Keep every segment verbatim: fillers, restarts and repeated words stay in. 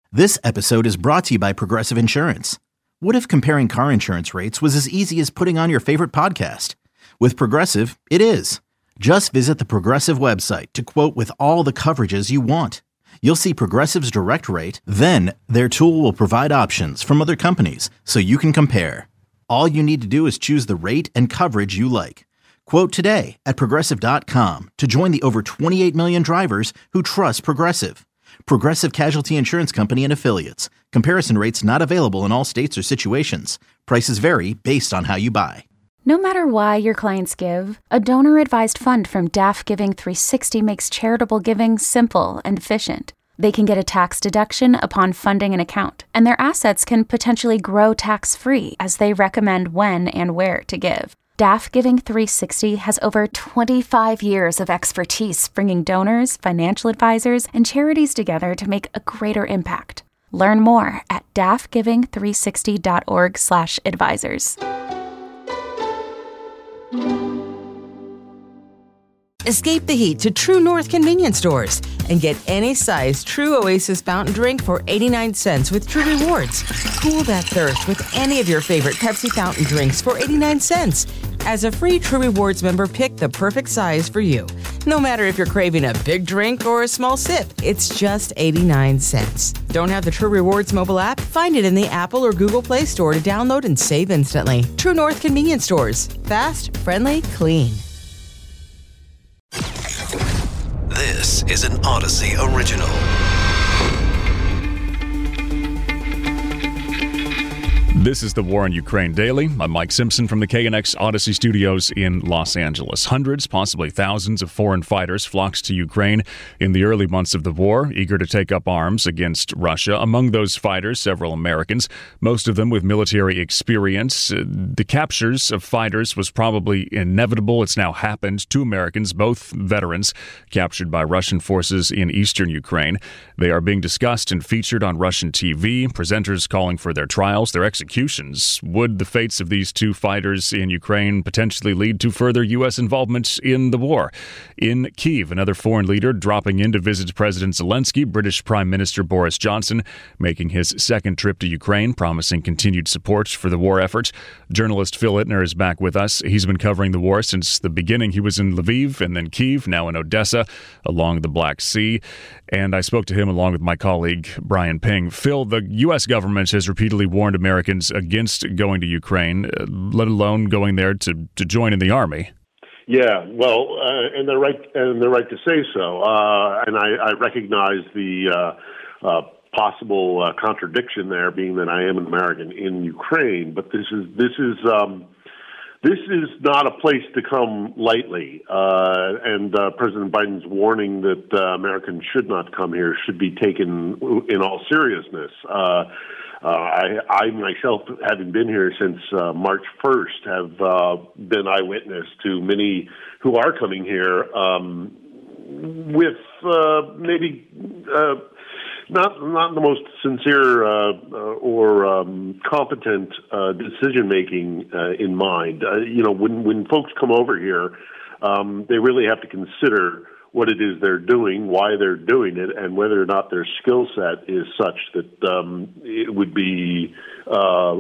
This episode is brought to you by Progressive Insurance. What if comparing car insurance rates was as easy as putting on your favorite podcast? With Progressive, it is. Just visit the Progressive website to quote with all the coverages you want. You'll see Progressive's direct rate, then their tool will provide options from other companies so you can compare. All you need to do is choose the rate and coverage you like. Quote today at progressive dot com to join the over twenty-eight million drivers who trust Progressive. Progressive Casualty Insurance Company and Affiliates. Comparison rates not available in all states or situations. Prices vary based on how you buy. No matter why your clients give, a donor-advised fund from D A F Giving three sixty makes charitable giving simple and efficient. They can get a tax deduction upon funding an account, and their assets can potentially grow tax-free as they recommend when and where to give. D A F Giving three sixty has over twenty-five years of expertise bringing donors, financial advisors, and charities together to make a greater impact. Learn more at daff giving three sixty dot org slash advisors. Escape the heat to True North convenience stores and get any size True Oasis fountain drink for eighty-nine cents with True Rewards. Cool that thirst with any of your favorite Pepsi fountain drinks for eighty-nine cents. As a free True Rewards member, pick the perfect size for you. No matter if you're craving a big drink or a small sip, it's just eighty-nine cents. Don't have the True Rewards mobile app? Find it in the Apple or Google Play Store to download and save instantly. True North convenience stores. Fast, friendly, clean. This is an Odyssey original. This is the War in Ukraine Daily. I'm Mike Simpson from the K N X Odyssey Studios in Los Angeles. Hundreds, possibly thousands of foreign fighters flocked to Ukraine in the early months of the war, eager to take up arms against Russia. Among those fighters, several Americans, most of them with military experience. Uh, the captures of fighters was probably inevitable. It's now happened. Two Americans, both veterans, captured by Russian forces in eastern Ukraine. They are being discussed and featured on Russian T V. Presenters calling for their trials, their executions. Would the fates of these two fighters in Ukraine potentially lead to further U S involvement in the war? In Kyiv, another foreign leader dropping in to visit President Zelensky, British Prime Minister Boris Johnson making his second trip to Ukraine, promising continued support for the war effort. Journalist Phil Ittner is back with us. He's been covering the war since the beginning. He was in Lviv and then Kyiv, now in Odessa, along the Black Sea. And I spoke to him along with my colleague, Brian Ping. Phil, the U S government has repeatedly warned Americans against going to Ukraine, uh, let alone going there to, to join in the army. Yeah, well, uh, and they're right, and they're right to say so. Uh, and I, I recognize the uh, uh, possible uh, contradiction there, being that I am an American in Ukraine. But this is this is um, this is not a place to come lightly. Uh, and uh, President Biden's warning that uh, Americans should not come here should be taken in all seriousness. Uh, Uh, I, I myself, having been here since uh, March first, have uh, been eyewitness to many who are coming here um, with uh, maybe uh, not not the most sincere uh, or um, competent uh, decision making uh, in mind. Uh, you know, when when folks come over here, um, they really have to consider what it is they're doing, why they're doing it, and whether or not their skill set is such that um, it would be uh,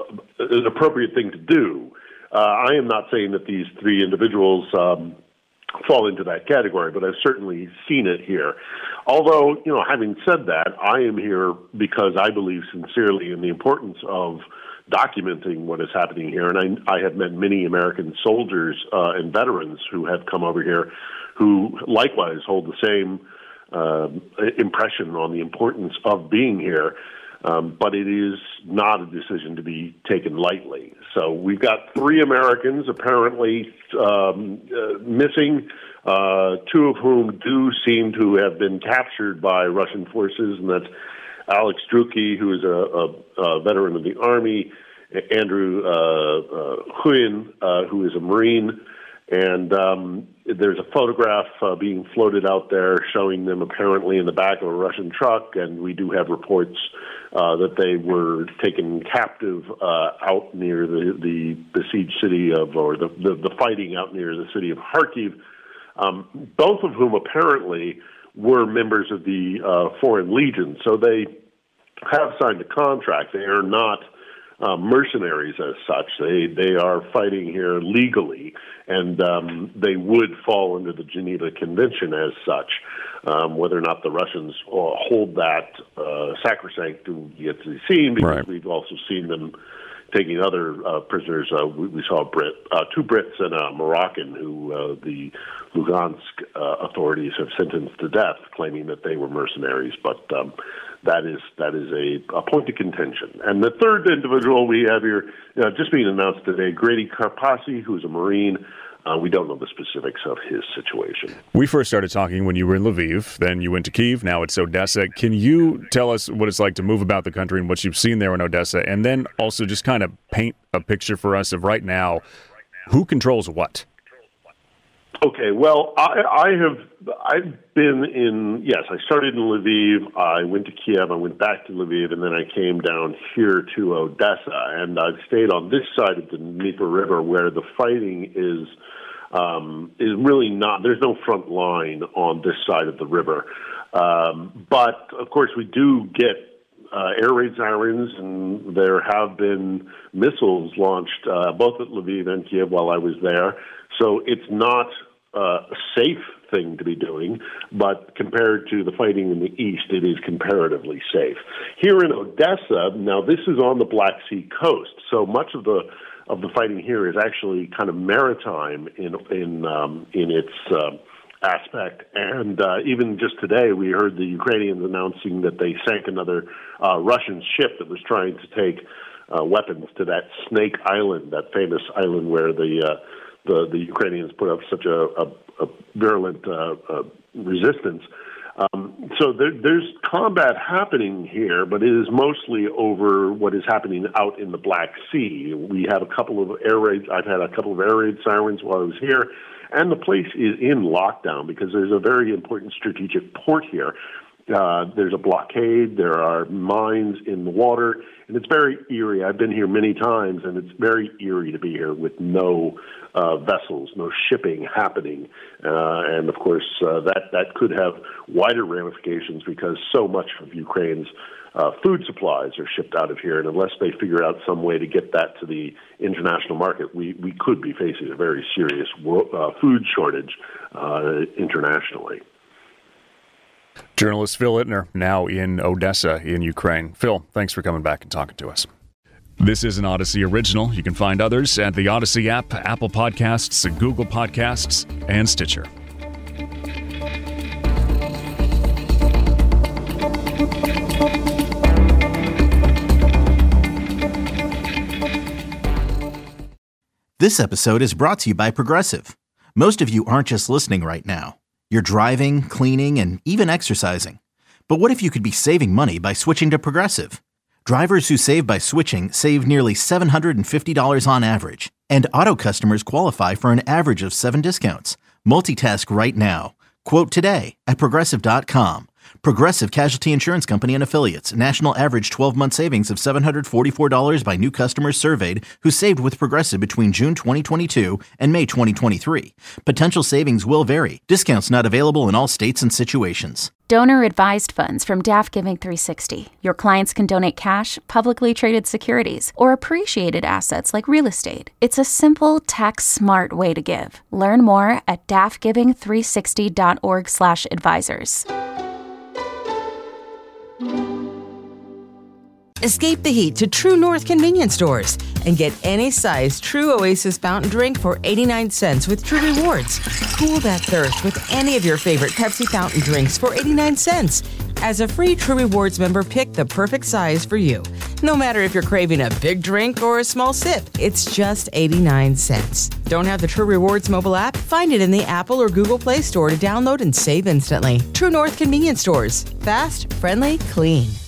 an appropriate thing to do. Uh, I am not saying that these three individuals um, fall into that category, but I've certainly seen it here. Although, you know, having said that, I am here because I believe sincerely in the importance of documenting what is happening here, and I, I have met many American soldiers uh, and veterans who have come over here who likewise hold the same uh, impression on the importance of being here, um, but it is not a decision to be taken lightly. So we've got three Americans apparently um, uh, missing, uh, two of whom do seem to have been captured by Russian forces, and that's Alex Druki, who is a, a, a veteran of the Army, Andrew uh, uh, Huyn, uh, who is a Marine, and um, there's a photograph uh, being floated out there showing them apparently in the back of a Russian truck, and we do have reports uh, that they were taken captive uh, out near the, the besieged city of, or the, the, the fighting out near the city of Kharkiv, um, both of whom apparently were members of the uh, Foreign Legion. So they have signed a contract. They are not uh, mercenaries as such. They they are fighting here legally, and um, they would fall under the Geneva Convention as such. Um, whether or not the Russians uh, hold that uh, sacrosanct yet to be seen, because right. we've also seen them taking other uh, prisoners. Uh, we, we saw a Brit, uh, two Brits and a Moroccan who uh, the Lugansk uh, authorities have sentenced to death, claiming that they were mercenaries. But um, that is that is a, a point of contention. And the third individual we have here, uh, just being announced today, Grady Karpasi, who's a Marine. Uh, we don't know the specifics of his situation. We first started talking when you were in Lviv, then you went to Kyiv, now it's Odessa. Can you tell us what it's like to move about the country and what you've seen there in Odessa, and then also just kind of paint a picture for us of right now, who controls what? Okay, well, I, I have I've been in, yes, I started in Lviv, I went to Kiev, I went back to Lviv, and then I came down here to Odessa, and I've stayed on this side of the Dnieper River where the fighting is um, is really not, there's no front line on this side of the river. Um, but, of course, we do get uh, air raid sirens, and there have been missiles launched uh, both at Lviv and Kiev while I was there. So it's not Uh, a safe thing to be doing, but compared to the fighting in the east, it is comparatively safe. Here in Odessa, now this is on the Black Sea coast, so much of the of the fighting here is actually kind of maritime in in um, in its uh, aspect. And uh, even just today, we heard the Ukrainians announcing that they sank another uh, Russian ship that was trying to take uh, weapons to that Snake Island, that famous island where the uh, The, the Ukrainians put up such a, a, a virulent uh, uh, resistance. Um, so there, there's combat happening here, but it is mostly over what is happening out in the Black Sea. We have a couple of air raids. I've had a couple of air raid sirens while I was here, and the place is in lockdown because there's a very important strategic port here. Uh, there's a blockade, there are mines in the water, and it's very eerie. I've been here many times, and it's very eerie to be here with no uh, vessels, no shipping happening. Uh, and, of course, uh, that, that could have wider ramifications because so much of Ukraine's uh, food supplies are shipped out of here, and unless they figure out some way to get that to the international market, we, we could be facing a very serious world, uh, food shortage uh, internationally. Journalist Phil Ittner, now in Odessa in Ukraine. Phil, thanks for coming back and talking to us. This is an Odyssey original. You can find others at the Odyssey app, Apple Podcasts, Google Podcasts, and Stitcher. This episode is brought to you by Progressive. Most of you aren't just listening right now. You're driving, cleaning, and even exercising. But what if you could be saving money by switching to Progressive? Drivers who save by switching save nearly seven hundred fifty dollars on average. And auto customers qualify for an average of seven discounts. Multitask right now. Quote today at Progressive dot com. Progressive Casualty Insurance Company and Affiliates. National average twelve-month savings of seven hundred forty-four dollars by new customers surveyed who saved with Progressive between June twenty twenty-two and May twenty twenty-three. Potential savings will vary. Discounts not available in all states and situations. Donor-advised funds from D A F Giving three sixty. Your clients can donate cash, publicly traded securities, or appreciated assets like real estate. It's a simple, tax-smart way to give. Learn more at D A F giving three sixty dot org slash advisors. Escape the heat to True North convenience stores and get any size True Oasis fountain drink for eighty-nine cents with True Rewards. Cool that thirst with any of your favorite Pepsi fountain drinks for eighty-nine cents. As a free True Rewards member, pick the perfect size for you. No matter if you're craving a big drink or a small sip, it's just eighty-nine cents. Don't have the True Rewards mobile app? Find it in the Apple or Google Play Store to download and save instantly. True North convenience stores. Fast, friendly, clean.